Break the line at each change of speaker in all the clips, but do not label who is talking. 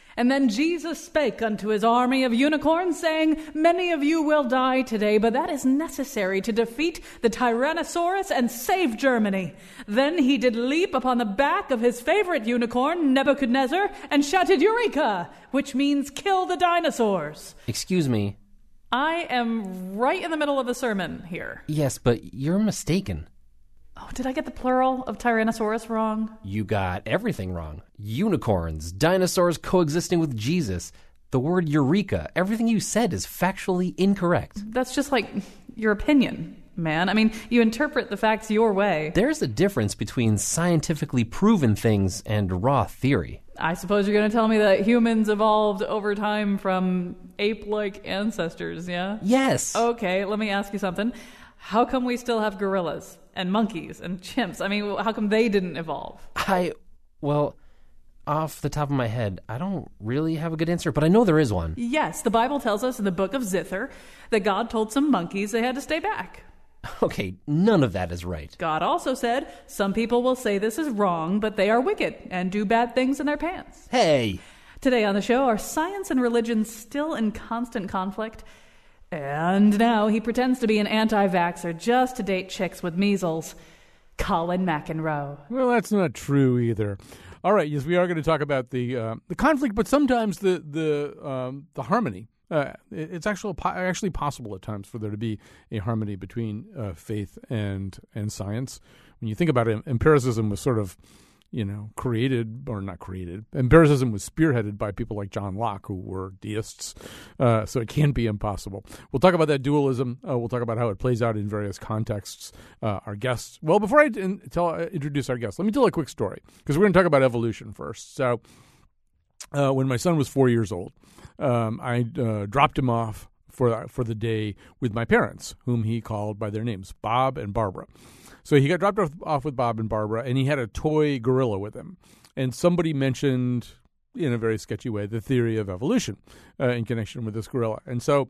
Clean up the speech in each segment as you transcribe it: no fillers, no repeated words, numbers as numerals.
And then Jesus spake unto his army of unicorns, saying, Many of you will die today, but that is necessary to defeat the Tyrannosaurus and save Germany. Then he did leap upon the back of his favorite unicorn, Nebuchadnezzar, and shouted, Eureka, which means kill the dinosaurs.
Excuse me.
I am right in the middle of a sermon here.
Yes, but you're mistaken.
Oh, did I get the plural of Tyrannosaurus wrong?
You got everything wrong. Unicorns, dinosaurs coexisting with Jesus, the word eureka, everything you said is factually incorrect.
That's just like your opinion, man. I mean, you interpret the facts your way.
There's a difference between scientifically proven things and raw theory.
I suppose you're going to tell me that humans evolved over time from ape-like ancestors, yeah?
Yes.
Okay, let me ask you something. How come we still have gorillas and monkeys and chimps? I mean, how come they didn't evolve?
Well, off the top of my head, I don't really have a good answer, but I know there is one.
Yes, the Bible tells us in the book of Zither that God told some monkeys they had to stay back.
Okay, none of that is right.
God also said, some people will say this is wrong, but they are wicked and do bad things in their pants.
Hey!
Today on the show, are science and religion still in constant conflict? And now he pretends to be an anti-vaxxer just to date chicks with measles. Colin McEnroe.
Well, that's not true either. All right, yes, we are going to talk about the conflict, but sometimes the harmony. It's actually possible at times for there to be a harmony between faith and science. When you think about it, empiricism was sort of, created, or not created. Empiricism was spearheaded by people like John Locke, who were deists, so it can be impossible. We'll talk about that dualism. We'll talk about how it plays out in various contexts. Our guests. Well, before I introduce our guests, let me tell a quick story, because we're going to talk about evolution first. So when my son was 4 years old, I dropped him off for the day with my parents, whom he called by their names, Bob and Barbara. So he got dropped off with Bob and Barbara, and he had a toy gorilla with him. And somebody mentioned, in a very sketchy way, the theory of evolution in connection with this gorilla. And so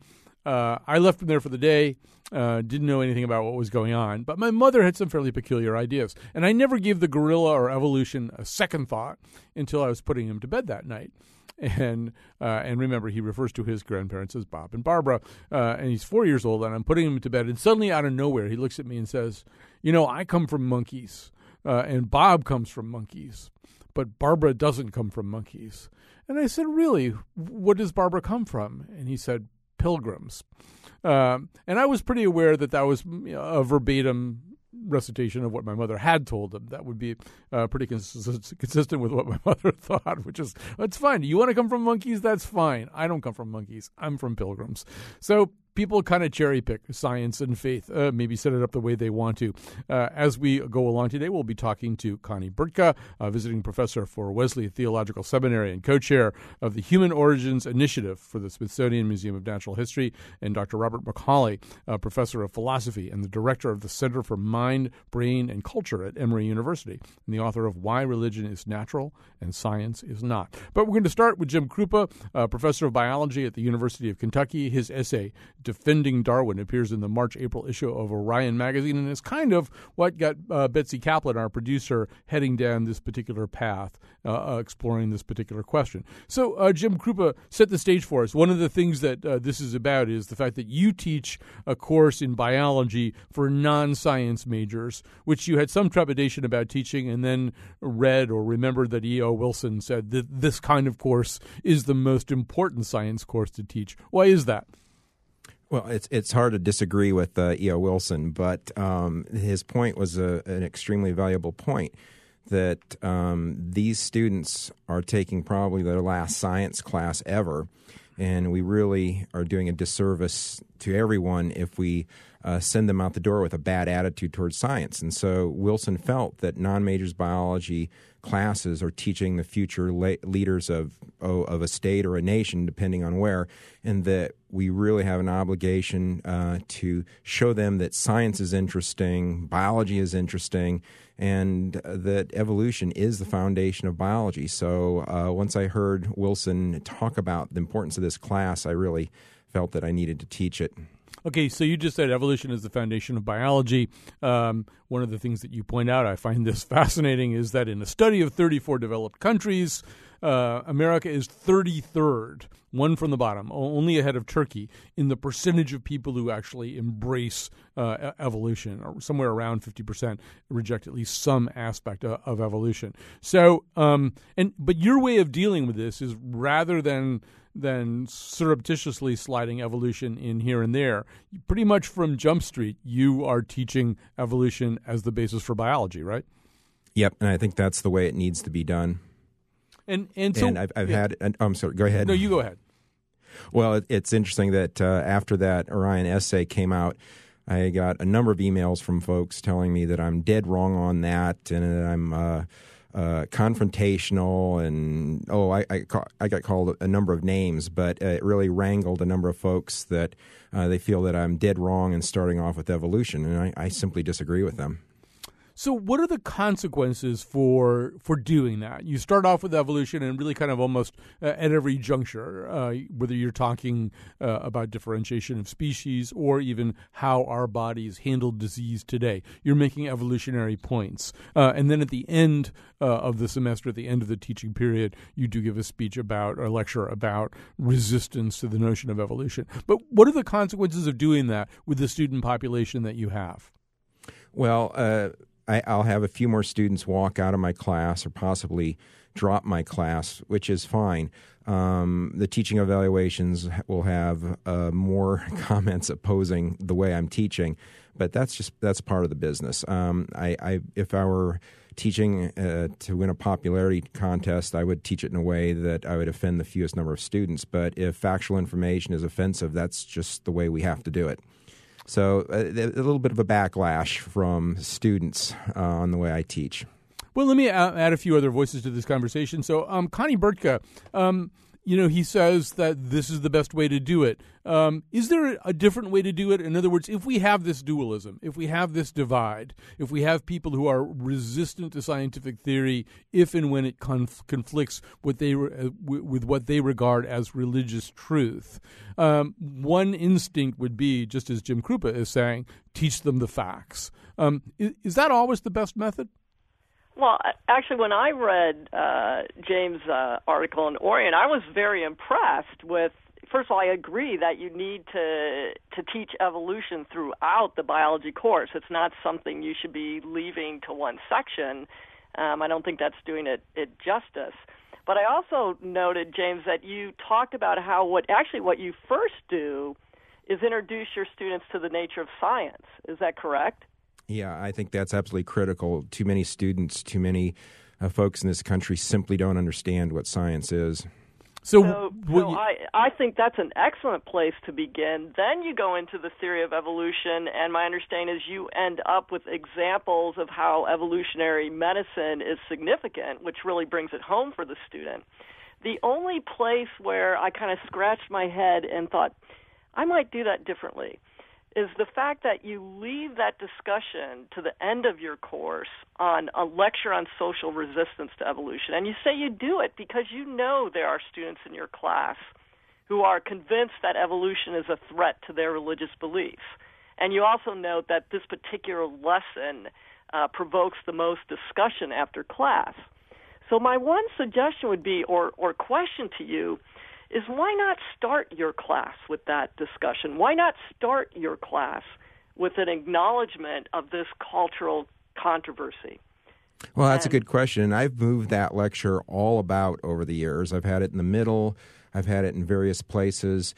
I left him there for the day, didn't know anything about what was going on. But my mother had some fairly peculiar ideas. And I never gave the gorilla or evolution a second thought until I was putting him to bed that night. And remember, he refers to his grandparents as Bob and Barbara, and he's 4 years old, and I'm putting him to bed, and suddenly out of nowhere, he looks at me and says, I come from monkeys, and Bob comes from monkeys, but Barbara doesn't come from monkeys. And I said, really, what does Barbara come from? And he said, pilgrims. And I was pretty aware that was a verbatim recitation of what my mother had told him. That would be pretty consistent with what my mother thought, which is, it's fine. You want to come from monkeys? That's fine. I don't come from monkeys. I'm from pilgrims. So people kind of cherry pick science and faith, maybe set it up the way they want to. As we go along today, we'll be talking to Connie Burtka, visiting professor for Wesley Theological Seminary and co-chair of the Human Origins Initiative for the Smithsonian Museum of Natural History, and Dr. Robert McCauley, professor of philosophy and the director of the Center for Mind, Brain, and Culture at Emory University, and the author of Why Religion is Natural and Science is Not. But we're going to start with Jim Krupa, professor of biology at the University of Kentucky. His essay, Defending Darwin, appears in the March-April issue of Orion magazine, and is kind of what got Betsy Kaplan, our producer, heading down this particular path, exploring this particular question. So, Jim Krupa, set the stage for us. One of the things that this is about is the fact that you teach a course in biology for non-science majors, which you had some trepidation about teaching, and then read or remembered that E.O. Wilson said that this kind of course is the most important science course to teach. Why is that?
Well, it's hard to disagree with E.O. Wilson, but his point was an extremely valuable point, that these students are taking probably their last science class ever, and we really are doing a disservice to everyone if we send them out the door with a bad attitude towards science. And so Wilson felt that non-majors biology classes are teaching the future leaders of a state or a nation, depending on where, and that we really have an obligation to show them that science is interesting, biology is interesting, and that evolution is the foundation of biology. So once I heard Wilson talk about the importance of this class, I really felt that I needed to teach it.
Okay, so you just said evolution is the foundation of biology. One of the things that you point out, I find this fascinating, is that in a study of 34 developed countries, America is 33rd, one from the bottom, only ahead of Turkey, in the percentage of people who actually embrace evolution, or somewhere around 50% reject at least some aspect of evolution. So, but your way of dealing with this is rather than surreptitiously sliding evolution in here and there, pretty much from Jump Street, you are teaching evolution as the basis for biology, right?
Yep, and I think that's the way it needs to be done.
And so
I've had. I'm sorry. Go ahead.
No, you go ahead.
Well, it's interesting that after that Orion essay came out, I got a number of emails from folks telling me that I'm dead wrong on that, and that I'm confrontational, and I got called a number of names, but it really wrangled a number of folks that they feel that I'm dead wrong in starting off with evolution, and I simply disagree with them.
So what are the consequences for doing that? You start off with evolution and really kind of almost at every juncture, whether you're talking about differentiation of species or even how our bodies handle disease today. You're making evolutionary points. And then at the end of the semester, at the end of the teaching period, you do give a speech about, or a lecture about, resistance to the notion of evolution. But what are the consequences of doing that with the student population that you have?
Well, I'll have a few more students walk out of my class or possibly drop my class, which is fine. The teaching evaluations will have more comments opposing the way I'm teaching, but that's part of the business. If I were teaching to win a popularity contest, I would teach it in a way that I would offend the fewest number of students. But if factual information is offensive, that's just the way we have to do it. So a little bit of a backlash from students on the way I teach.
Well, let me add a few other voices to this conversation. So Connie Burtka, he says that this is the best way to do it. Is there a different way to do it? In other words, if we have this dualism, if we have this divide, if we have people who are resistant to scientific theory, if and when it conflicts with what they regard as religious truth, one instinct would be, just as Jim Krupa is saying, teach them the facts. Is that always the best method?
Well, actually, when I read James' article in Orion, I was very impressed with, first of all, I agree that you need to teach evolution throughout the biology course. It's not something you should be leaving to one section. I don't think that's doing it justice. But I also noted, James, that you talked about how what you first do is introduce your students to the nature of science. Is that correct?
Yeah, I think that's absolutely critical. Too many students, too many folks in this country simply don't understand what science is.
So I think that's an excellent place to begin. Then you go into the theory of evolution, and my understanding is you end up with examples of how evolutionary medicine is significant, which really brings it home for the student. The only place where I kind of scratched my head and thought, I might do that differently, is the fact that you leave that discussion to the end of your course on a lecture on social resistance to evolution. And you say you do it because you know there are students in your class who are convinced that evolution is a threat to their religious beliefs. And you also note that this particular lesson provokes the most discussion after class. So my one suggestion would be, or question to you, is why not start your class with that discussion? Why not start your class with an acknowledgement of this cultural controversy?
Well, that's a good question. And I've moved that lecture all about over the years. I've had it in the middle. I've had it in various places.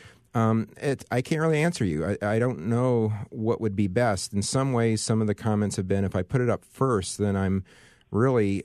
I can't really answer you. I don't know what would be best. In some ways, some of the comments have been, if I put it up first, then I'm really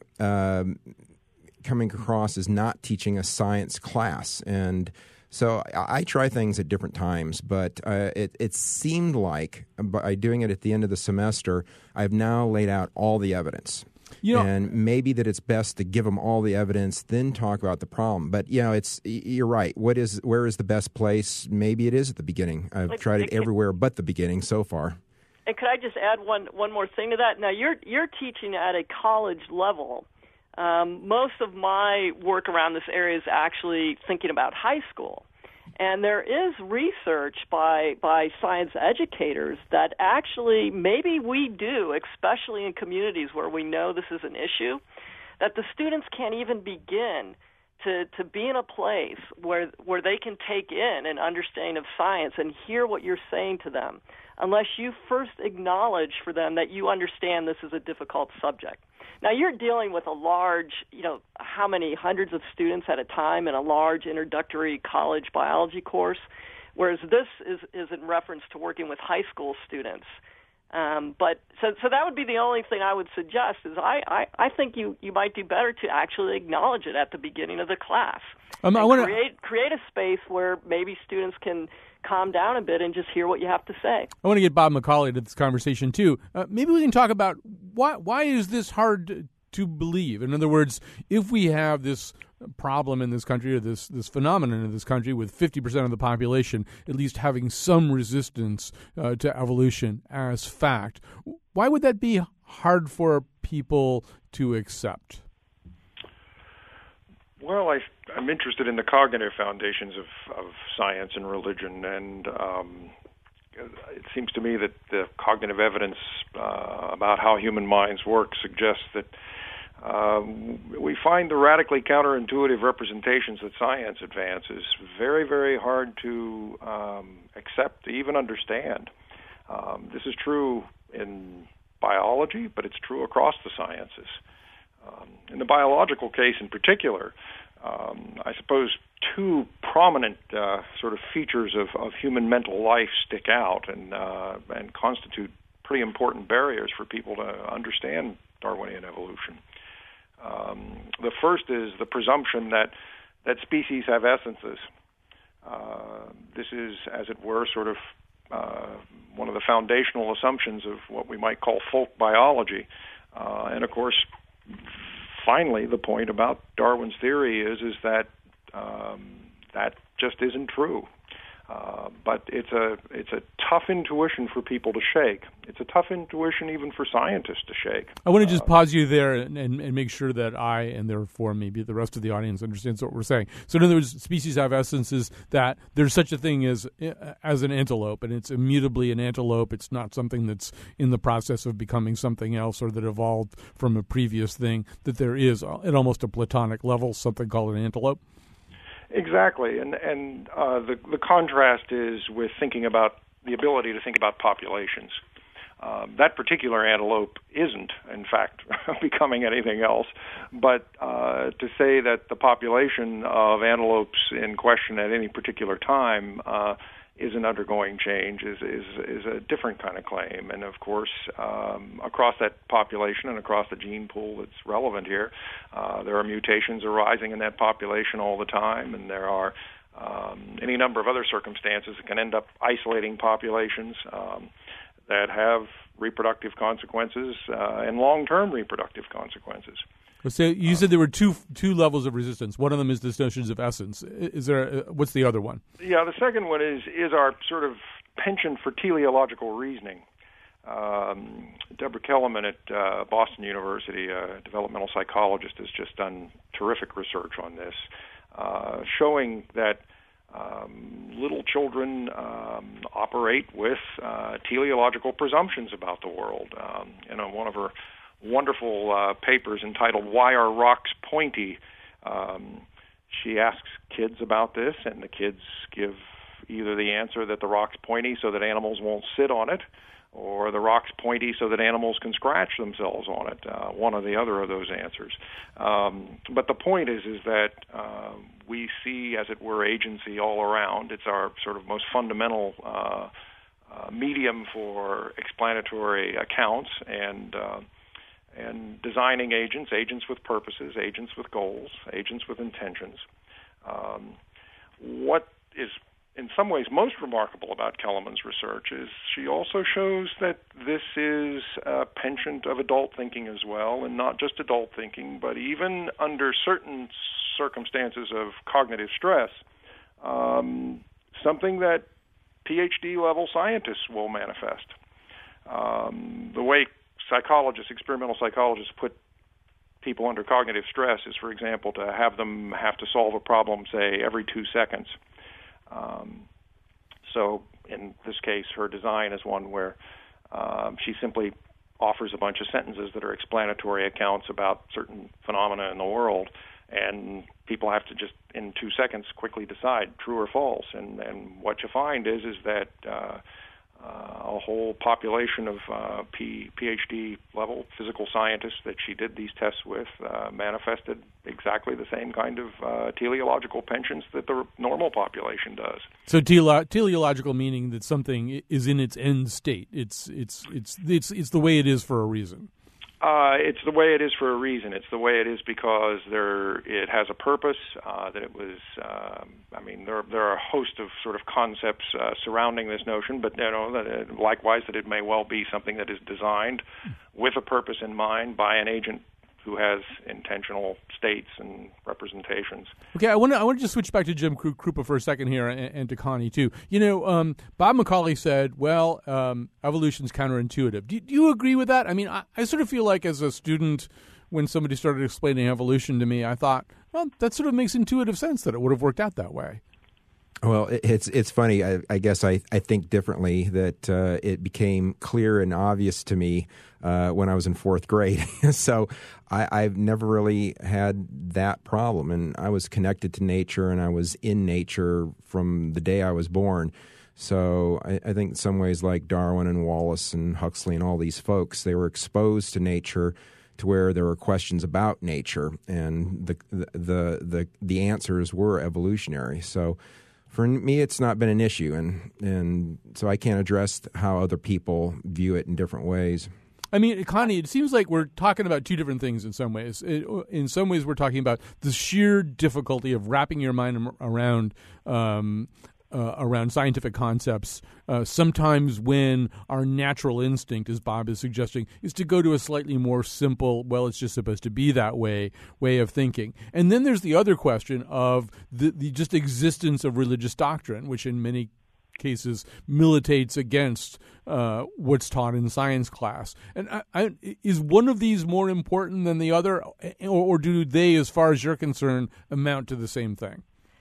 coming across as not teaching a science class. And so I try things at different times, but it seemed like by doing it at the end of the semester, I've now laid out all the evidence. And maybe that it's best to give them all the evidence, then talk about the problem. But, you're right. Where is the best place? Maybe it is at the beginning. I've tried it everywhere but the beginning so far.
And could I just add one more thing to that? Now, you're teaching at a college level. Most of my work around this area is actually thinking about high school. And there is research by science educators that actually maybe we do, especially in communities where we know this is an issue, that the students can't even begin to be in a place where they can take in an understanding of science and hear what you're saying to them, unless you first acknowledge for them that you understand this is a difficult subject. Now, you're dealing with a large, how many hundreds of students at a time in a large introductory college biology course, whereas this is in reference to working with high school students. But that would be the only thing I would suggest is I think you might do better to actually acknowledge it at the beginning of the class. Create a space where maybe students can calm down a bit and just hear what you have to say.
I want to get Bob McCauley to this conversation too. Maybe we can talk about why is this hard to believe? In other words, if we have this problem in this country, or this phenomenon in this country with 50% of the population at least having some resistance to evolution as fact, why would that be hard for people to accept?
Well, I'm interested in the cognitive foundations of science and religion, and it seems to me that the cognitive evidence about how human minds work suggests that we find the radically counterintuitive representations that science advances very, very hard to accept, to even understand. This is true in biology, but it's true across the sciences. In the biological case in particular, I suppose two prominent sort of features of human mental life stick out and constitute pretty important barriers for people to understand Darwinian evolution. The first is the presumption that species have essences. This is, as it were, sort of one of the foundational assumptions of what we might call folk biology. And of course, finally, the point about Darwin's theory is that that just isn't true. But it's a tough intuition for people to shake. It's a tough intuition even for scientists to shake.
I want to just pause you there and make sure that I, and therefore maybe the rest of the audience, understands what we're saying. So in other words, species have essences, that there's such a thing as an antelope, and it's immutably an antelope. It's not something that's in the process of becoming something else or that evolved from a previous thing, that there is, at almost a Platonic level, something called an antelope.
Exactly, and the contrast is with thinking about the ability to think about populations. That particular antelope isn't, in fact, becoming anything else. But to say that the population of antelopes in question at any particular time isn't undergoing change is a different kind of claim. And of course, across that population and across the gene pool that's relevant here, there are mutations arising in that population all the time, and there are any number of other circumstances that can end up isolating populations that have reproductive consequences and long-term reproductive consequences.
So you said there were two levels of resistance. One of them is this notion of essence. Is there? What's the other one?
Yeah, the second one is our sort of penchant for teleological reasoning. Deborah Kellerman at Boston University, a developmental psychologist, has just done terrific research on this, showing that little children operate with teleological presumptions about the world. One of her wonderful papers entitled "Why Are Rocks Pointy?" She asks kids about this, and the kids give either the answer that the rock's pointy so that animals won't sit on it, or the rock's pointy so that animals can scratch themselves on it, one or the other of those answers. But the point is that we see, as it were, agency all around. It's our sort of most fundamental medium for explanatory accounts and designing agents with purposes, agents with goals, agents with intentions. What is in some ways most remarkable about Kellerman's research is she also shows that this is a penchant of adult thinking as well, and not just adult thinking, but even under certain circumstances of cognitive stress, something that PhD-level scientists will manifest. The way experimental psychologists put people under cognitive stress is, for example, to have them have to solve a problem, say, every 2 seconds. So in this case, her design is one where she simply offers a bunch of sentences that are explanatory accounts about certain phenomena in the world, and people have to just in 2 seconds quickly decide true or false. And what you find is that a whole population of PhD level physical scientists that she did these tests with manifested exactly the same kind of teleological penchants that the normal population does.
So teleological meaning that something is in its end state. It's the way it is for a reason.
It's the way it is for a reason. It's the way it is because it has a purpose. That it was. There are a host of sort of concepts surrounding this notion, but likewise that it may well be something that is designed with a purpose in mind by an agent who has intentional states and representations.
Okay, I want to just switch back to Jim Krupa for a second here, and to Connie too. Bob Macaulay said, "Well, evolution's counterintuitive." Do you agree with that? I mean, I sort of feel like as a student, when somebody started explaining evolution to me, I thought, well, that sort of makes intuitive sense that it would have worked out that way.
Well, it's funny. I guess I think differently. That it became clear and obvious to me when I was in fourth grade. So I've never really had that problem, and I was connected to nature, and I was in nature from the day I was born. So I think in some ways, like Darwin and Wallace and Huxley and all these folks, they were exposed to nature to where there were questions about nature, and the answers were evolutionary. So for me, it's not been an issue, and so I can't address how other people view it in different ways.
I mean, Connie, it seems like we're talking about two different things in some ways. In some ways, we're talking about the sheer difficulty of wrapping your mind around scientific concepts, sometimes when our natural instinct, as Bob is suggesting, is to go to a slightly more simple, well, it's just supposed to be that way of thinking. And then there's the other question of the just existence of religious doctrine, which in many cases militates against what's taught in science class. And is one of these more important than the other, or do they, as far as you're concerned, amount to the same thing?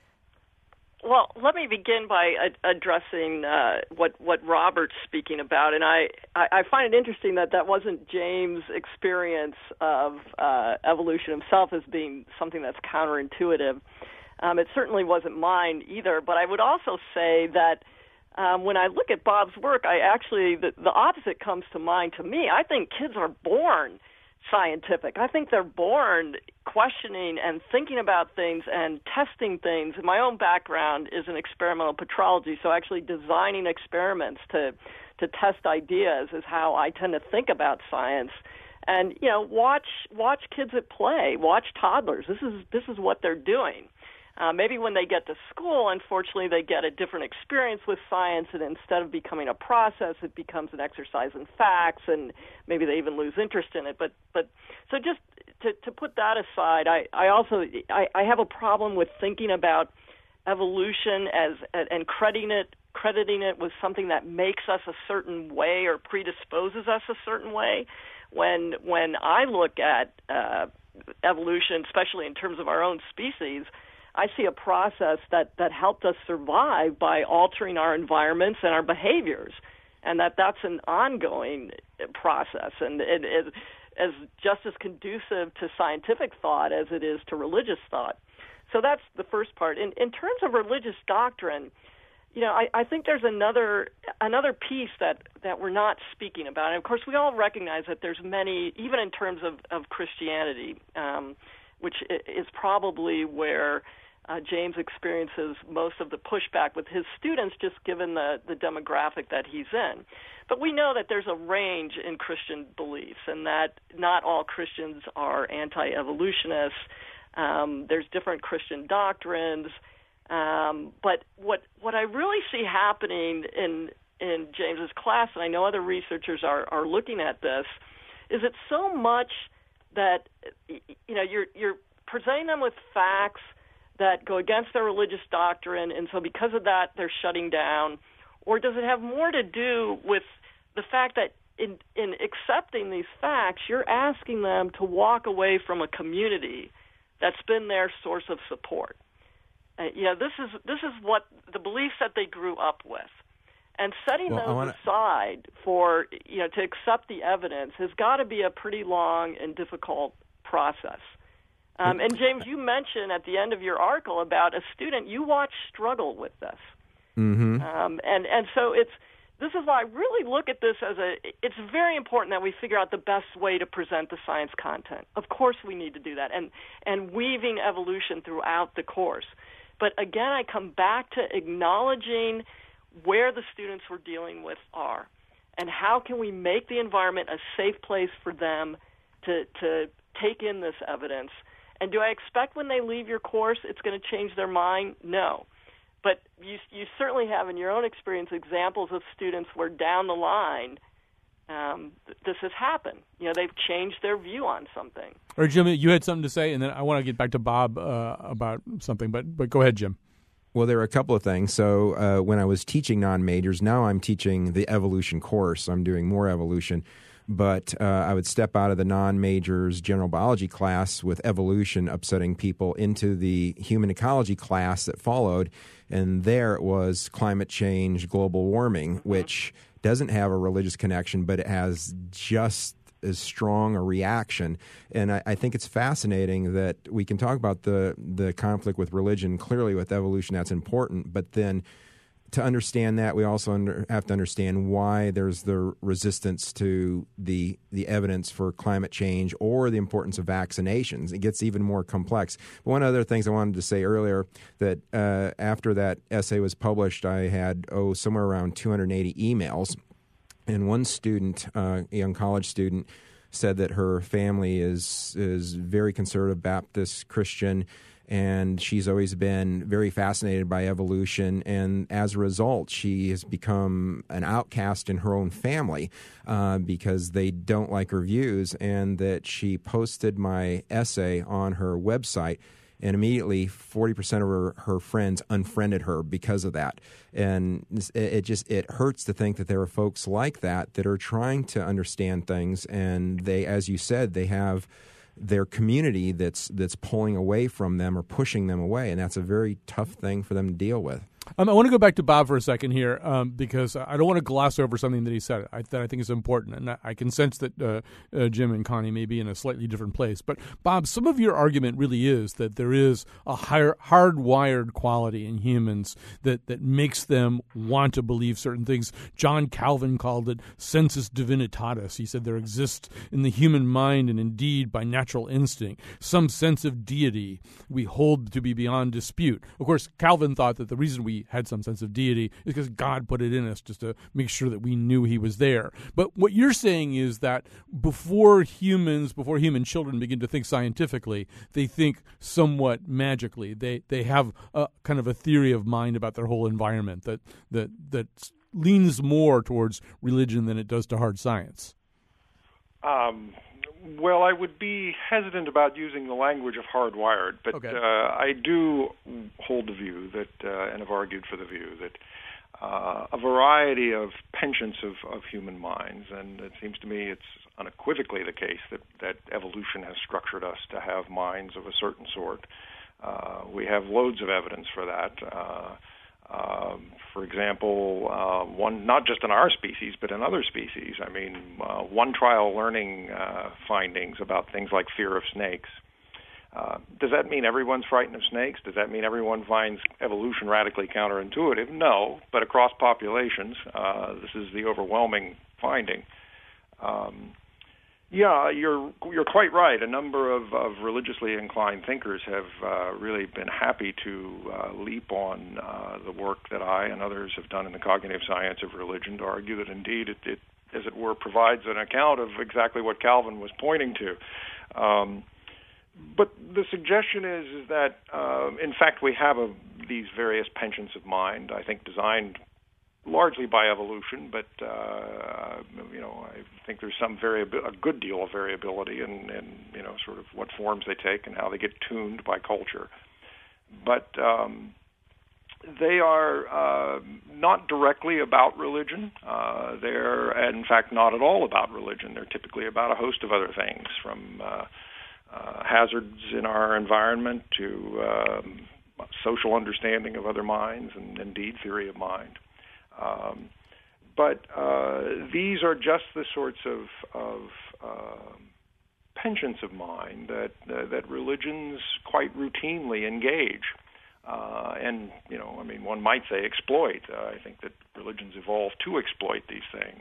Well, let me begin by addressing what Robert's speaking about, and I find it interesting that wasn't James' experience of evolution himself as being something that's counterintuitive. It certainly wasn't mine either, but I would also say that when I look at Bob's work, the opposite comes to mind to me. I think kids are born scientific. I think they're born questioning and thinking about things and testing things. My own background is in experimental petrology, so actually designing experiments to test ideas is how I tend to think about science. And watch kids at play, watch toddlers. This is what they're doing. Maybe when they get to school, unfortunately, they get a different experience with science, and instead of becoming a process, it becomes an exercise in facts, and maybe they even lose interest in it. But so just to put that aside, I also have a problem with thinking about evolution and crediting it with something that makes us a certain way or predisposes us a certain way. When I look at evolution, especially in terms of our own species, I see a process that helped us survive by altering our environments and our behaviors, and that's an ongoing process, and it is just as conducive to scientific thought as it is to religious thought. So that's the first part. In terms of religious doctrine, I think there's another piece that we're not speaking about. And of course, we all recognize that there's many, even in terms of Christianity, which is probably where James experiences most of the pushback with his students, just given the demographic that he's in. But we know that there's a range in Christian beliefs, and that not all Christians are anti-evolutionists. There's different Christian doctrines. But what I really see happening in James's class, and I know other researchers are looking at this, is it's so much that you're presenting them with facts that go against their religious doctrine, and so because of that, they're shutting down? Or does it have more to do with the fact that in accepting these facts, you're asking them to walk away from a community that's been their source of support? This is what the beliefs that they grew up with. And setting those aside for, to accept the evidence has got to be a pretty long and difficult process. And James, you mentioned at the end of your article about a student you watched struggle with this.
Mm-hmm.
And so this is why I really look at this as it's very important that we figure out the best way to present the science content. Of course we need to do that, and weaving evolution throughout the course. But again, I come back to acknowledging where the students we're dealing with are, and how can we make the environment a safe place for them to take in this evidence. And do I expect when they leave your course it's going to change their mind? No. But you certainly have in your own experience examples of students where down the line this has happened. They've changed their view on something.
All right, Jim, you had something to say, and then I want to get back to Bob about something, but go ahead, Jim.
Well, there are a couple of things. So when I was teaching non-majors, now I'm teaching the evolution course. I'm doing more evolution. But I would step out of the non-majors general biology class with evolution upsetting people into the human ecology class that followed. And there it was climate change, global warming, which doesn't have a religious connection, but it has just as strong a reaction. And I think it's fascinating that we can talk about the conflict with religion. Clearly with evolution, that's important. But then to understand that, we also have to understand why there's the resistance to the evidence for climate change or the importance of vaccinations. It gets even more complex. But one of the other things I wanted to say earlier, that after that essay was published, I had, somewhere around 280 emails. And one student, a young college student, said that her family is very conservative Baptist Christian, and she's always been very fascinated by evolution. And as a result, she has become an outcast in her own family because they don't like her views, and that she posted my essay on her website. And immediately, 40% of her friends unfriended her because of that. And it hurts to think that there are folks like that are trying to understand things, and they, as you said, they have their community that's pulling away from them or pushing them away, and that's a very tough thing for them to deal with.
I want to go back to Bob for a second here because I don't want to gloss over something that he said that I think is important. And I can sense that Jim and Connie may be in a slightly different place. But, Bob, some of your argument really is that there is a hardwired quality in humans that makes them want to believe certain things. John Calvin called it sensus divinitatis. He said there exists in the human mind and indeed by natural instinct some sense of deity we hold to be beyond dispute. Of course, Calvin thought that the reason we had some sense of deity is because God put it in us just to make sure that we knew he was there. But what you're saying is that before human children begin to think scientifically, they think somewhat magically. They have a kind of a theory of mind about their whole environment that leans more towards religion than it does to hard science.
Well, I would be hesitant about using the language of hardwired, but
okay.
I do hold the view that, and have argued for the view that a variety of penchants of human minds, and it seems to me it's unequivocally the case that evolution has structured us to have minds of a certain sort. We have loads of evidence for that. For example, one not just in our species, but in other species. I mean, one trial learning findings about things like fear of snakes. Does that mean everyone's frightened of snakes? Does that mean everyone finds evolution radically counterintuitive? No, but across populations, this is the overwhelming finding. Yeah, you're quite right. A number of religiously inclined thinkers have really been happy to leap on the work that I and others have done in the cognitive science of religion to argue that indeed it as it were, provides an account of exactly what Calvin was pointing to. But the suggestion is that, in fact, we have these various penchants of mind, I think designed largely by evolution, but I think there's a good deal of variability in sort of what forms they take and how they get tuned by culture. But they are not directly about religion. They're, in fact, not at all about religion. They're typically about a host of other things, from hazards in our environment to social understanding of other minds and, indeed, theory of mind. But these are just the sorts of penchants of mind that religions quite routinely engage. And, one might say exploit. I think that religions evolve to exploit these things.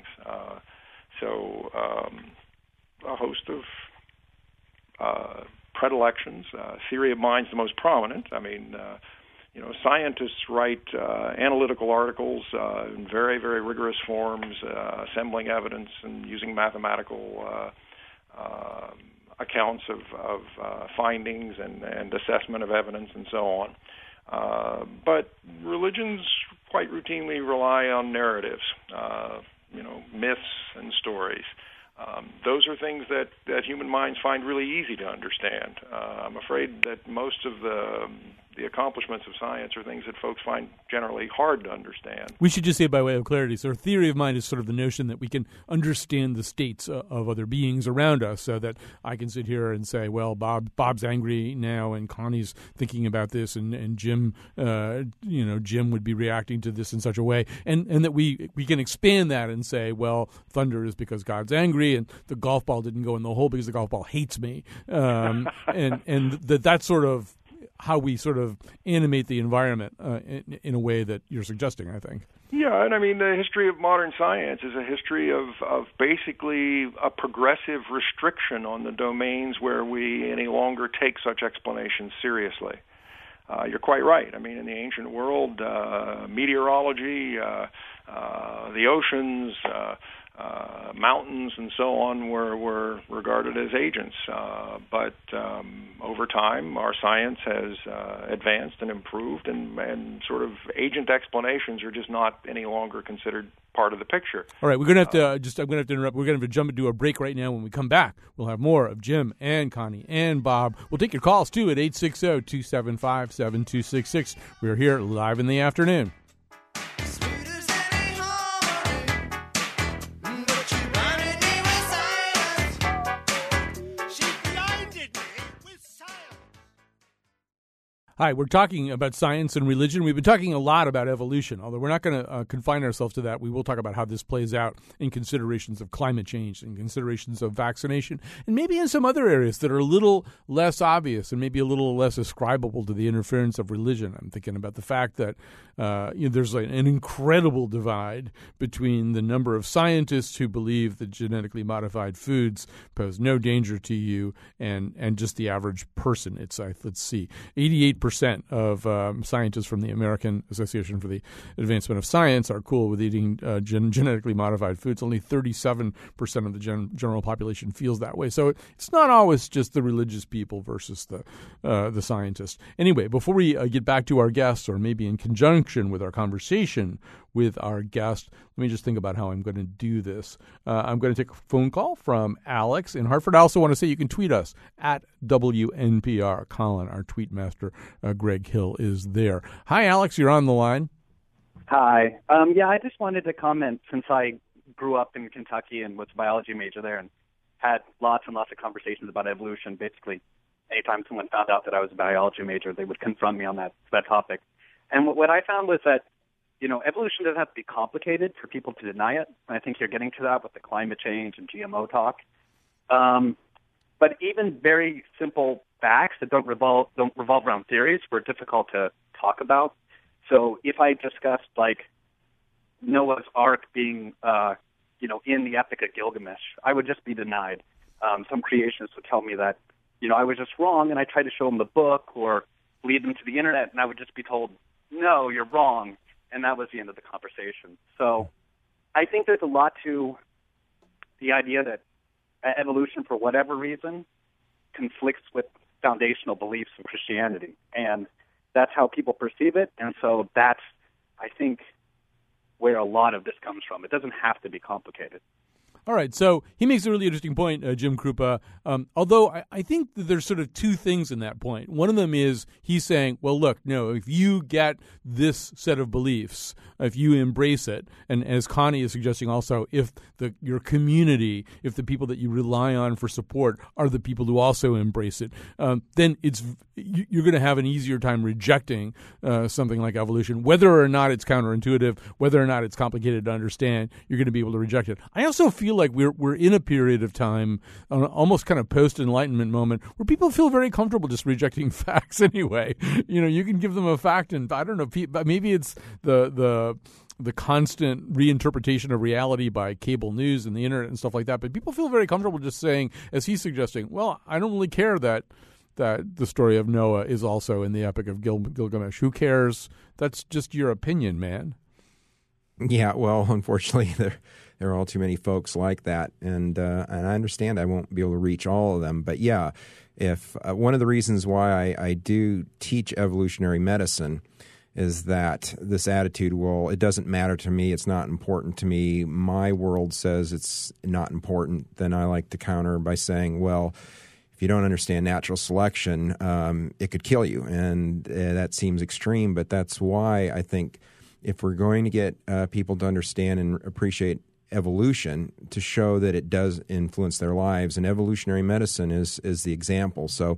A host of predilections. Theory of mind's the most prominent. Scientists write analytical articles in very, very rigorous forms, assembling evidence and using mathematical accounts of findings and assessment of evidence and so on. But religions quite routinely rely on narratives, myths and stories. Those are things that human minds find really easy to understand. I'm afraid that most of the accomplishments of science are things that folks find generally hard to understand.
We should just say by way of clarity, so theory of mind is sort of the notion that we can understand the states of other beings around us, so that I can sit here and say, well, Bob's angry now and Connie's thinking about this and Jim, Jim would be reacting to this in such a way. And that we can expand that and say, well, thunder is because God's angry and the golf ball didn't go in the hole because the golf ball hates me. And that's sort of how we sort of animate the environment in a way that you're suggesting, I think.
Yeah, and the history of modern science is a history of basically a progressive restriction on the domains where we any longer take such explanations seriously. You're quite right. In the ancient world, meteorology, the oceans, mountains and so on were regarded as agents. But over time, our science has advanced and improved, and sort of agent explanations are just not any longer considered part of the picture.
All right, we're going to have to I'm going to have to interrupt. We're going to have to jump into a break right now. When we come back, we'll have more of Jim and Connie and Bob. We'll take your calls, too, at 860-275-7266. We're here live in the afternoon. Hi, we're talking about science and religion. We've been talking a lot about evolution, although we're not going to confine ourselves to that. We will talk about how this plays out in considerations of climate change, in considerations of vaccination, and maybe in some other areas that are a little less obvious and maybe a little less ascribable to the interference of religion. I'm thinking about the fact that there's an incredible divide between the number of scientists who believe that genetically modified foods pose no danger to you and just the average person. It's, let's see, 88% of scientists from the American Association for the Advancement of Science are cool with eating genetically modified foods. Only 37% of the general population feels that way. So it's not always just the religious people versus the scientists. Anyway, before we get back to our guests, or maybe in conjunction with our conversation with our guest, let me just think about how I'm going to do this. I'm going to take a phone call from Alex in Hartford. I also want to say you can tweet us at WNPR. Colin, our tweet master, Greg Hill, is there. Hi, Alex. You're on the line.
Hi. I just wanted to comment, since I grew up in Kentucky and was a biology major there and had lots and lots of conversations about evolution. Basically, anytime someone found out that I was a biology major, they would confront me on that topic. And what I found was that, evolution doesn't have to be complicated for people to deny it. And I think you're getting to that with the climate change and GMO talk. But even very simple facts that don't revolve around theories were difficult to talk about. So if I discussed Noah's Ark being, in the Epic of Gilgamesh, I would just be denied. Some creationists would tell me that, I was just wrong, and I tried to show them the book or lead them to the internet, and I would just be told, no, you're wrong, and that was the end of the conversation. So I think there's a lot to the idea that evolution, for whatever reason, conflicts with foundational beliefs of Christianity, and that's how people perceive it, and so that's, I think, where a lot of this comes from. It doesn't have to be complicated.
All right, so he makes a really interesting point, Jim Krupa, although I think that there's sort of two things in that point. One of them is he's saying, well, look, no, if you get this set of beliefs, if you embrace it, and as Connie is suggesting also, if your community, if the people that you rely on for support are the people who also embrace it, then you're going to have an easier time rejecting something like evolution. Whether or not it's counterintuitive, whether or not it's complicated to understand, you're going to be able to reject it. I also feel feel like we're in a period of time, almost kind of post-Enlightenment moment, where people feel very comfortable just rejecting facts anyway. You can give them a fact, and I don't know, maybe it's the constant reinterpretation of reality by cable news and the internet and stuff like that. But people feel very comfortable just saying, as he's suggesting, well, I don't really care that the story of Noah is also in the Epic of Gilgamesh. Who cares? That's just your opinion, man.
Yeah, well, unfortunately, there are all too many folks like that, and I understand I won't be able to reach all of them. But yeah, if one of the reasons why I do teach evolutionary medicine is that this attitude, well, it doesn't matter to me, it's not important to me, my world says it's not important, then I like to counter by saying, well, if you don't understand natural selection, it could kill you. And that seems extreme, but that's why I think if we're going to get people to understand and appreciate evolution, to show that it does influence their lives, and evolutionary medicine is the example. So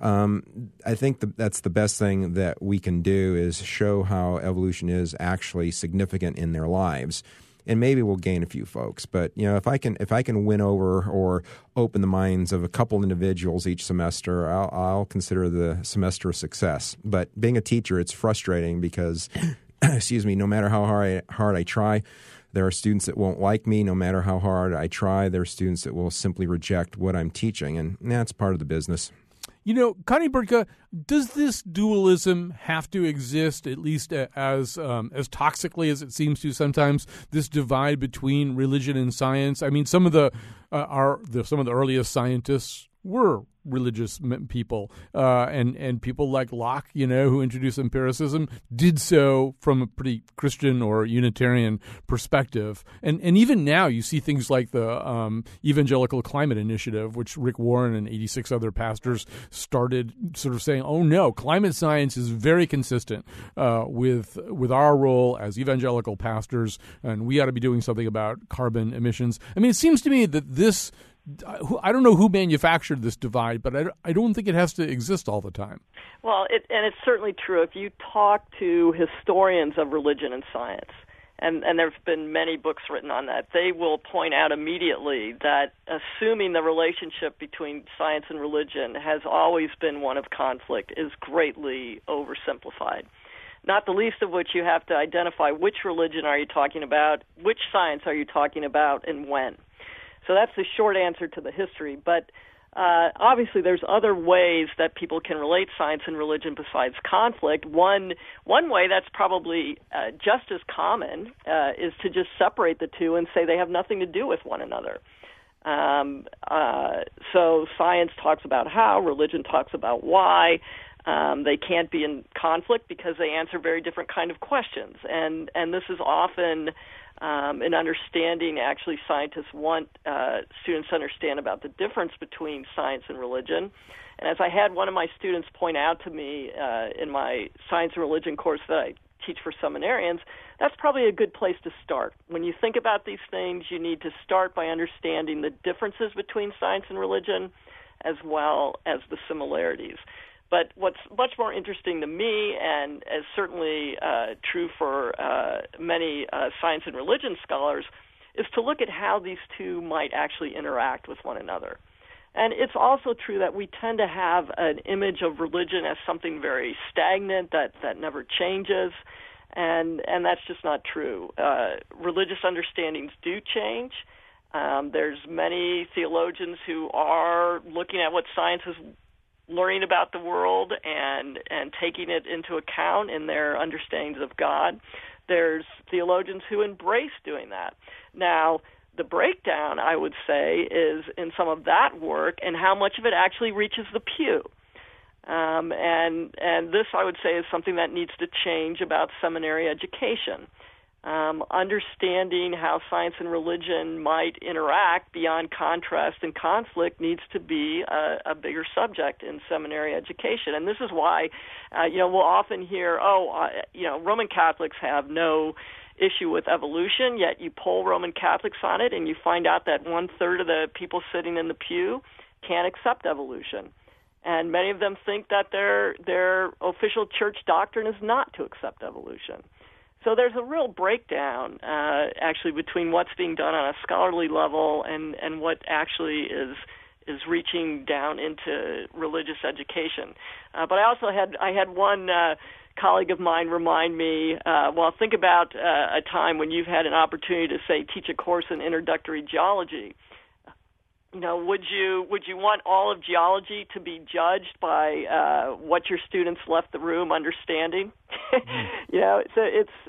I think that's the best thing that we can do, is show how evolution is actually significant in their lives. And maybe we'll gain a few folks, but if I can win over or open the minds of a couple individuals each semester, I'll consider the semester a success. But being a teacher, it's frustrating because, no matter how hard I try, there are students that won't like me. No matter how hard I try, there are students that will simply reject what I'm teaching, and that's part of the business.
Connie Burtka, does this dualism have to exist, at least as toxically as it seems to sometimes, this divide between religion and science? I mean, some of the earliest scientists were religious people, and people like Locke, who introduced empiricism, did so from a pretty Christian or Unitarian perspective. And even now you see things like the Evangelical Climate Initiative, which Rick Warren and 86 other pastors started sort of saying, oh no, climate science is very consistent with our role as evangelical pastors, and we ought to be doing something about carbon emissions. I mean, it seems to me that this, I don't know who manufactured this divide, but I don't think it has to exist all the time. Well,
it's certainly true. If you talk to historians of religion and science, and there have been many books written on that, they will point out immediately that assuming the relationship between science and religion has always been one of conflict is greatly oversimplified. Not the least of which you have to identify which religion are you talking about, which science are you talking about, and when. So that's the short answer to the history. But obviously there's other ways that people can relate science and religion besides conflict. One way that's probably just as common is to just separate the two and say they have nothing to do with one another. So science talks about how, religion talks about why. They can't be in conflict because they answer very different kind of questions. And this is often an understanding, actually, scientists want students to understand about the difference between science and religion. And as I had one of my students point out to me in my science and religion course that I teach for seminarians, that's probably a good place to start. When you think about these things, you need to start by understanding the differences between science and religion as well as the similarities. But what's much more interesting to me, and is certainly true for many science and religion scholars, is to look at how these two might actually interact with one another. And it's also true that we tend to have an image of religion as something very stagnant, that never changes, and that's just not true. Religious understandings do change. There's many theologians who are looking at what science is learning about the world and taking it into account in their understandings of God. There's theologians who embrace doing that. Now, the breakdown, I would say, is in some of that work and how much of it actually reaches the pew. And this, I would say, is something that needs to change about seminary education. Understanding how science and religion might interact beyond contrast and conflict needs to be a bigger subject in seminary education. And this is why, we'll often hear, Roman Catholics have no issue with evolution, yet you poll Roman Catholics on it and you find out that 1/3 of the people sitting in the pew can't accept evolution. And many of them think that their official church doctrine is not to accept evolution. So there's a real breakdown, actually, between what's being done on a scholarly level and what actually is reaching down into religious education. But I had one colleague of mine remind me, think about a time when you've had an opportunity to, say, teach a course in introductory geology. Would you want all of geology to be judged by what your students left the room understanding? So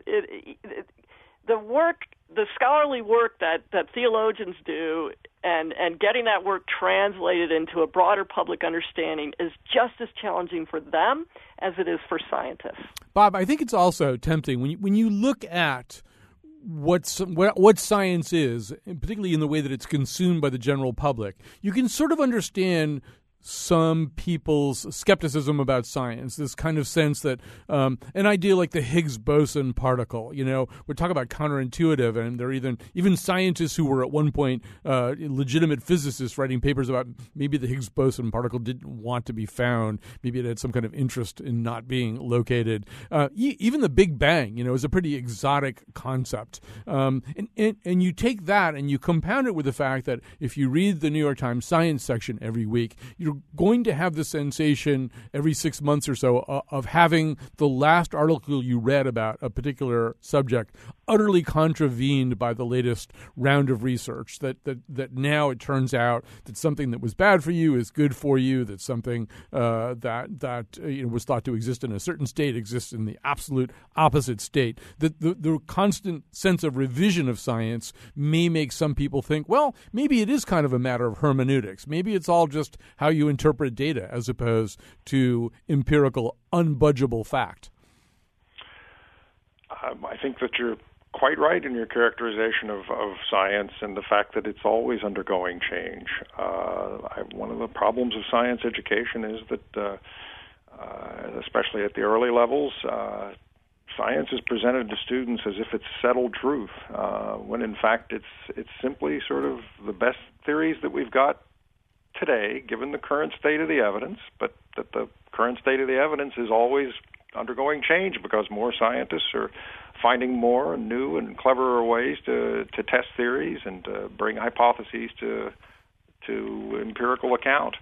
the scholarly work that theologians do, and getting that work translated into a broader public understanding is just as challenging for them as it is for scientists.
Bob, I think it's also tempting when you look at what science is, and particularly in the way that it's consumed by the general public, you can sort of understand some people's skepticism about science, this kind of sense that an idea like the Higgs boson particle, we're talking about counterintuitive, and there are even scientists who were at one point legitimate physicists writing papers about maybe the Higgs boson particle didn't want to be found, maybe it had some kind of interest in not being located. Even the Big Bang, is a pretty exotic concept. And you take that and you compound it with the fact that if you read the New York Times science section every week, you're going to have the sensation every 6 months or so of having the last article you read about a particular subject utterly contravened by the latest round of research, that now it turns out that something that was bad for you is good for you, that something that was thought to exist in a certain state exists in the absolute opposite state. The constant sense of revision of science may make some people think, well, maybe it is kind of a matter of hermeneutics. Maybe it's all just how you interpret data as opposed to empirical, unbudgeable fact.
I think that you're quite right in your characterization of science and the fact that it's always undergoing change. One of the problems of science education is that, especially at the early levels, science is presented to students as if it's settled truth, when in fact it's simply sort of the best theories that we've got today, given the current state of the evidence, but that the current state of the evidence is always undergoing change because more scientists are finding more and new and cleverer ways to test theories and to bring hypotheses to empirical account.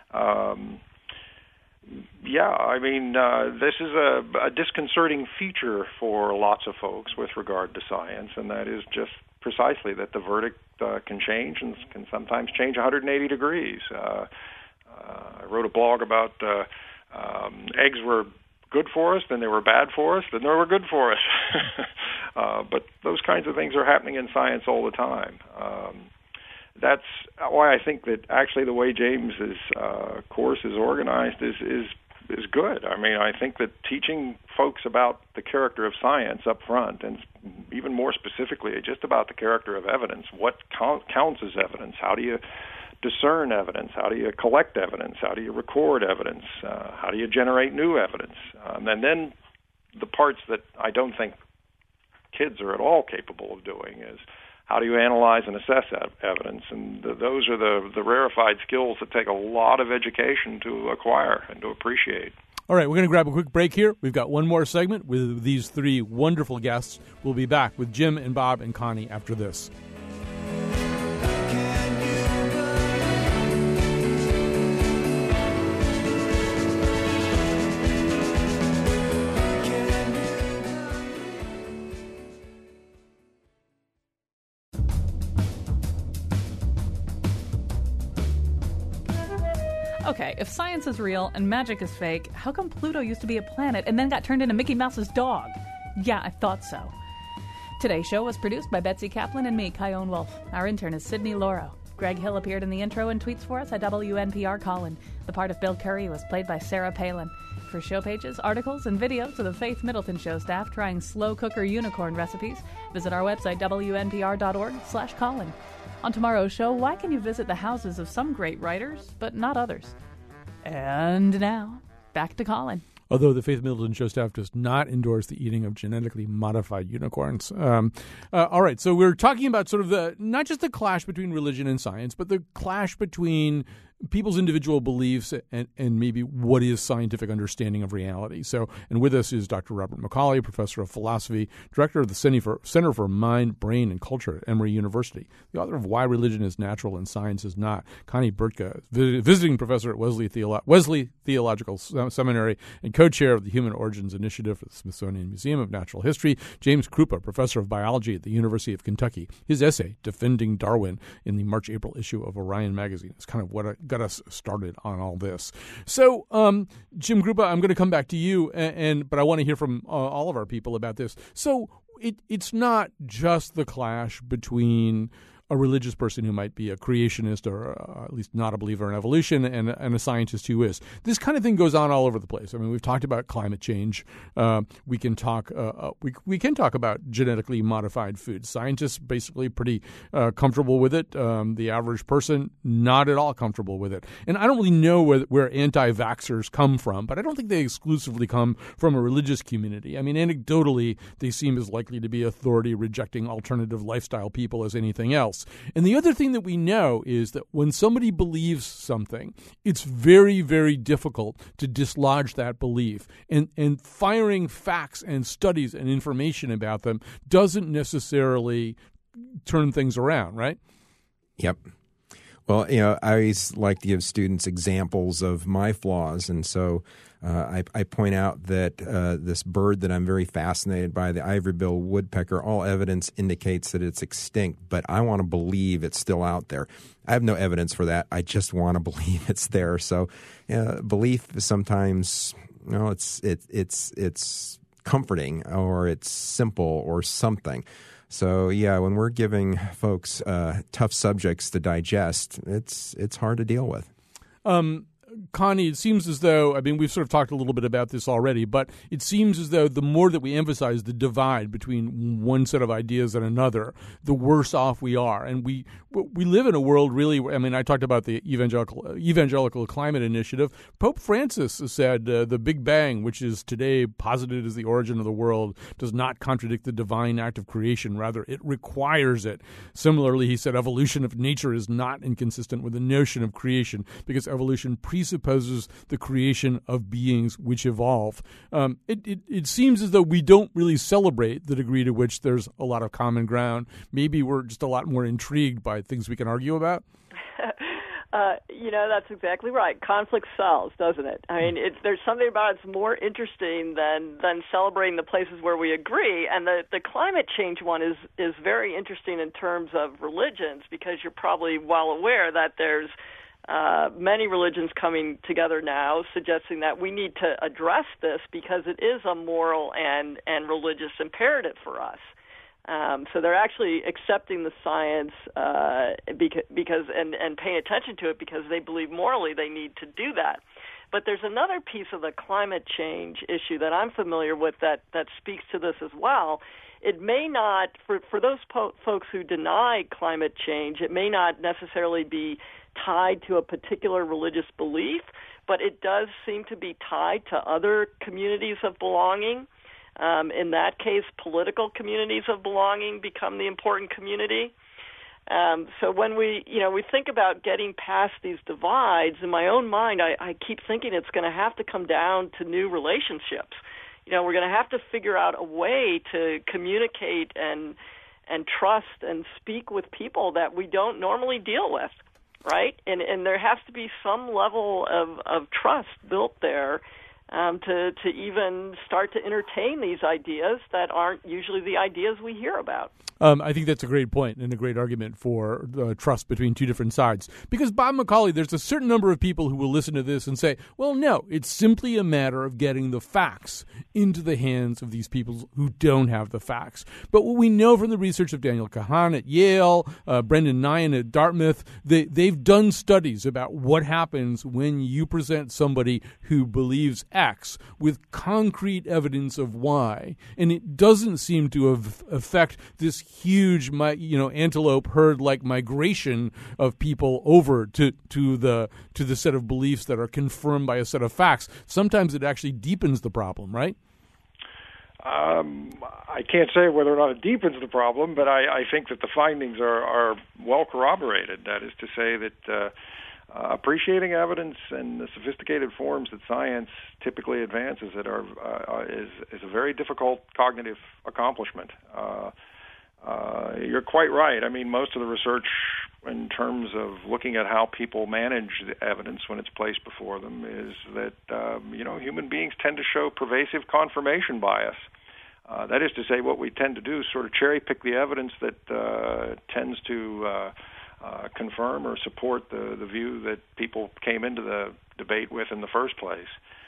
This is a disconcerting feature for lots of folks with regard to science, and that is just precisely that the verdict can change and can sometimes change 180 degrees. I wrote a blog about eggs were good for us, then they were bad for us, then they were good for us. But those kinds of things are happening in science all the time. That's why I think that actually the way James's course is organized is good. I mean, I think that teaching folks about the character of science up front, and even more specifically just about the character of evidence, what counts as evidence, how do you discern evidence, how do you collect evidence, how do you record evidence, how do you generate new evidence, and then the parts that I don't think kids are at all capable of doing is how do you analyze and assess evidence, and those are the rarefied skills that take a lot of education to acquire and to appreciate.
All right, we're going to grab a quick break here. We've got one more segment with these three wonderful guests. We'll be back with Jim and Bob and Connie after this.
Okay, if science is real and magic is fake, how come Pluto used to be a planet and then got turned into Mickey Mouse's dog? Yeah, I thought so. Today's show was produced by Betsy Kaplan and me, Kyone Wolf. Our intern is Sydney Lauro. Greg Hill appeared in the intro and tweets for us at WNPR Colin. The part of Bill Curry was played by Sarah Palin. For show pages, articles, and videos of the Faith Middleton Show staff trying slow cooker unicorn recipes, visit our website, WNPR.org/Colin. On tomorrow's show, why can you visit the houses of some great writers, but not others? And now, back to Colin.
Although the Faith Middleton Show staff does not endorse the eating of genetically modified unicorns. All right, so we're talking about sort of not just the clash between religion and science, but the clash between people's individual beliefs and maybe what is scientific understanding of reality. So, and with us is Dr. Robert McCauley, professor of philosophy, director of the Center for Mind, Brain, and Culture at Emory University, the author of Why Religion is Natural and Science is Not. Connie Burtka, visiting professor at Wesley Theological Seminary and co-chair of the Human Origins Initiative for the Smithsonian Museum of Natural History. James Krupa, professor of biology at the University of Kentucky. His essay, Defending Darwin, in the March-April issue of Orion magazine, is kind of what got us started on all this. So, Jim Krupa, I'm going to come back to you, but I want to hear from all of our people about this. So, it's not just the clash between a religious person who might be a creationist or at least not a believer in evolution and a scientist who is. This kind of thing goes on all over the place. I mean, we've talked about climate change. We can talk about genetically modified foods. Scientists basically pretty comfortable with it. The average person not at all comfortable with it. And I don't really know where anti-vaxxers come from, but I don't think they exclusively come from a religious community. I mean, anecdotally, they seem as likely to be authority rejecting alternative lifestyle people as anything else. And the other thing that we know is that when somebody believes something, it's very, very difficult to dislodge that belief. And firing facts and studies and information about them doesn't necessarily turn things around, right?
Yep. Well, I always like to give students examples of my flaws, and so I point out that this bird that I'm very fascinated by, the ivory-billed woodpecker, all evidence indicates that it's extinct, but I want to believe it's still out there. I have no evidence for that. I just want to believe it's there. So belief is sometimes, it's comforting, or it's simple or something. So, yeah, when we're giving folks tough subjects to digest, it's hard to deal with.
Connie, it seems as though, I mean, we've sort of talked a little bit about this already, but it seems as though the more that we emphasize the divide between one set of ideas and another, the worse off we are. And we live in a world really, I mean, I talked about the Evangelical Climate Initiative. Pope Francis said the Big Bang, which is today posited as the origin of the world, does not contradict the divine act of creation. Rather, it requires it. Similarly, he said evolution of nature is not inconsistent with the notion of creation because evolution presupposes the creation of beings which evolve. It seems as though we don't really celebrate the degree to which there's a lot of common ground. Maybe we're just a lot more intrigued by things we can argue about.
That's exactly right. Conflict sells, doesn't it? I mean, there's something about it's more interesting than celebrating the places where we agree. And the climate change one is very interesting in terms of religions, because you're probably well aware that there's many religions coming together now suggesting that we need to address this because it is a moral and religious imperative for us. So they're actually accepting the science because and paying attention to it because they believe morally they need to do that. But there's another piece of the climate change issue that I'm familiar with that speaks to this as well. It may not, for those folks who deny climate change, it may not necessarily be tied to a particular religious belief, but it does seem to be tied to other communities of belonging. In that case, political communities of belonging become the important community. So when we think about getting past these divides, in my own mind, I keep thinking it's going to have to come down to new relationships. We're going to have to figure out a way to communicate and trust and speak with people that we don't normally deal with, right? And there has to be some level of trust built there to even start to entertain these ideas that aren't usually the ideas we hear about.
I think that's a great point and a great argument for trust between two different sides. Because, Bob McCauley, there's a certain number of people who will listen to this and say, well, no, it's simply a matter of getting the facts into the hands of these people who don't have the facts. But what we know from the research of Daniel Kahan at Yale, Brendan Nyhan at Dartmouth, they've done studies about what happens when you present somebody who believes X with concrete evidence of Y. And it doesn't seem to affect this huge, antelope herd-like migration of people over to the set of beliefs that are confirmed by a set of facts. Sometimes it actually deepens the problem, right?
I can't say whether or not it deepens the problem, but I think that the findings are well corroborated. That is to say that appreciating evidence and the sophisticated forms that science typically advances is a very difficult cognitive accomplishment. You're quite right. I mean, most of the research in terms of looking at how people manage the evidence when it's placed before them is that, human beings tend to show pervasive confirmation bias. That is to say, what we tend to do is sort of cherry-pick the evidence that tends to confirm or support the view that people came into the debate with in the first place.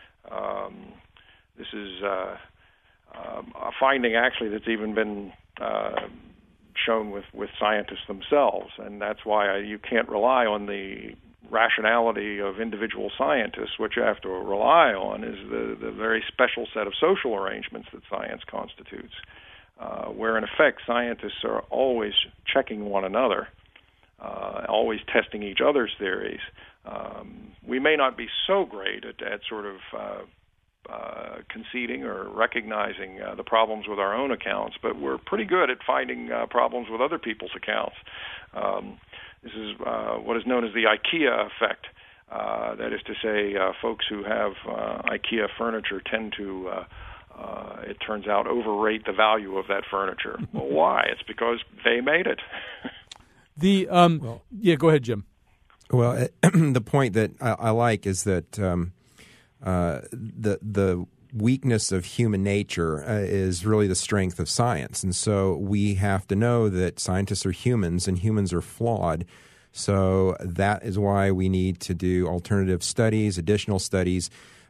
This is a finding, actually, that's even been shown with scientists themselves, and that's why you can't rely on the rationality of individual scientists. What you have to rely on is the very special set of social arrangements that science constitutes, where, in effect, scientists are always checking one another, always testing each other's theories. We may not be so great at sort of conceding or recognizing the problems with our own accounts, but we're pretty good at finding problems with other people's accounts. This is what is known as the IKEA effect. That is to say, folks who have IKEA furniture tend to, it turns out, overrate the value of that furniture. Well, why? It's because they made it.
Go ahead, Jim.
Well, the point that I like is that the weakness of human nature is really the strength of science. And so we have to know that scientists are humans and humans are flawed. So that is why we need to do alternative studies, additional studies,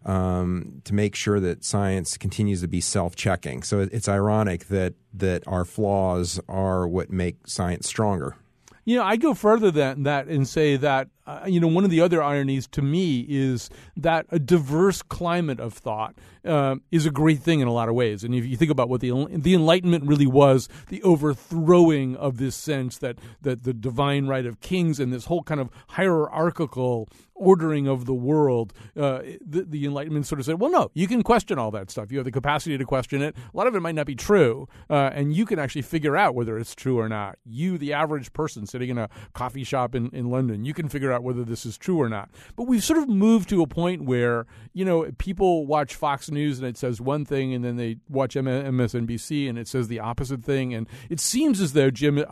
to make sure that science continues to be self-checking. So it's ironic that our flaws are what make science stronger.
I go further than that and say that, one of the other ironies to me is that a diverse climate of thought is a great thing in a lot of ways. And if you think about what the Enlightenment really was, the overthrowing of this sense that the divine right of kings and this whole kind of hierarchical ordering of the world, the Enlightenment sort of said, well, no, you can question all that stuff. You have the capacity to question it. A lot of it might not be true, and you can actually figure out whether it's true or not. You, the average person sitting in a coffee shop in London, you can figure out whether this is true or not. But we've sort of moved to a point where, people watch Fox News and it says one thing, and then they watch MSNBC and it says the opposite thing. And it seems as though, Jim,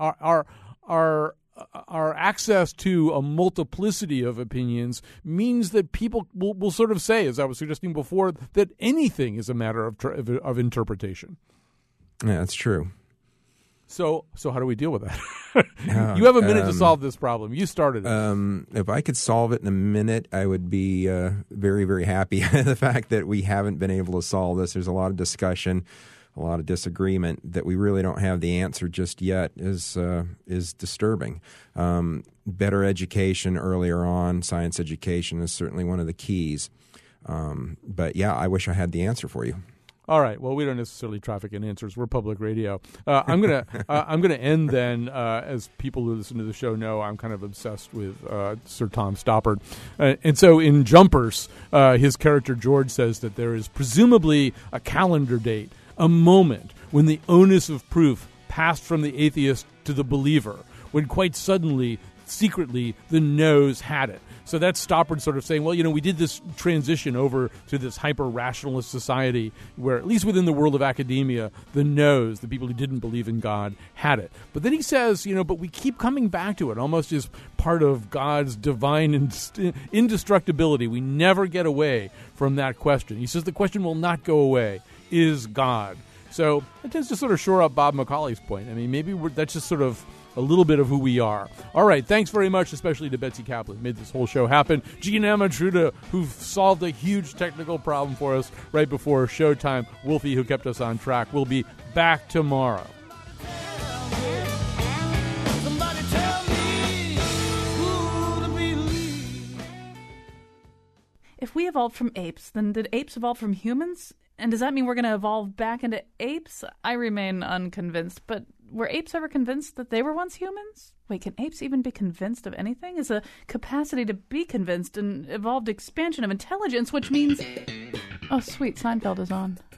our access to a multiplicity of opinions means that people will sort of say, as I was suggesting before, that anything is a matter of interpretation.
Yeah, that's true.
So how do we deal with that? You have a minute to solve this problem. You started it.
If I could solve it in a minute, I would be very, very happy. The fact that we haven't been able to solve this, there's a lot of discussion, a lot of disagreement, that we really don't have the answer just yet is disturbing. Better education earlier on, science education, is certainly one of the keys. But yeah, I wish I had the answer for you.
All right. Well, we don't necessarily traffic in answers. We're public radio. I'm gonna end then. As people who listen to the show know, I'm kind of obsessed with Sir Tom Stoppard, and so in Jumpers, his character George says that there is presumably a calendar date, a moment when the onus of proof passed from the atheist to the believer, when quite suddenly, secretly, the no's had it. So that's Stoppard sort of saying, well, we did this transition over to this hyper-rationalist society where, at least within the world of academia, the no's, the people who didn't believe in God, had it. But then he says, but we keep coming back to it, almost as part of God's divine indestructibility. We never get away from that question. He says the question will not go away. Is God? So it tends to sort of shore up Bob Macaulay's point. I mean, maybe that's just sort of a little bit of who we are. All right, thanks very much, especially to Betsy Kaplan, who made this whole show happen. Gene Amatruda, who solved a huge technical problem for us right before showtime. Wolfie, who kept us on track. We'll be back tomorrow.
If we evolved from apes, then did apes evolve from humans? And does that mean we're going to evolve back into apes? I remain unconvinced, but were apes ever convinced that they were once humans? Wait, can apes even be convinced of anything? Is a capacity to be convinced an evolved expansion of intelligence, which means... Oh, sweet, Seinfeld is on.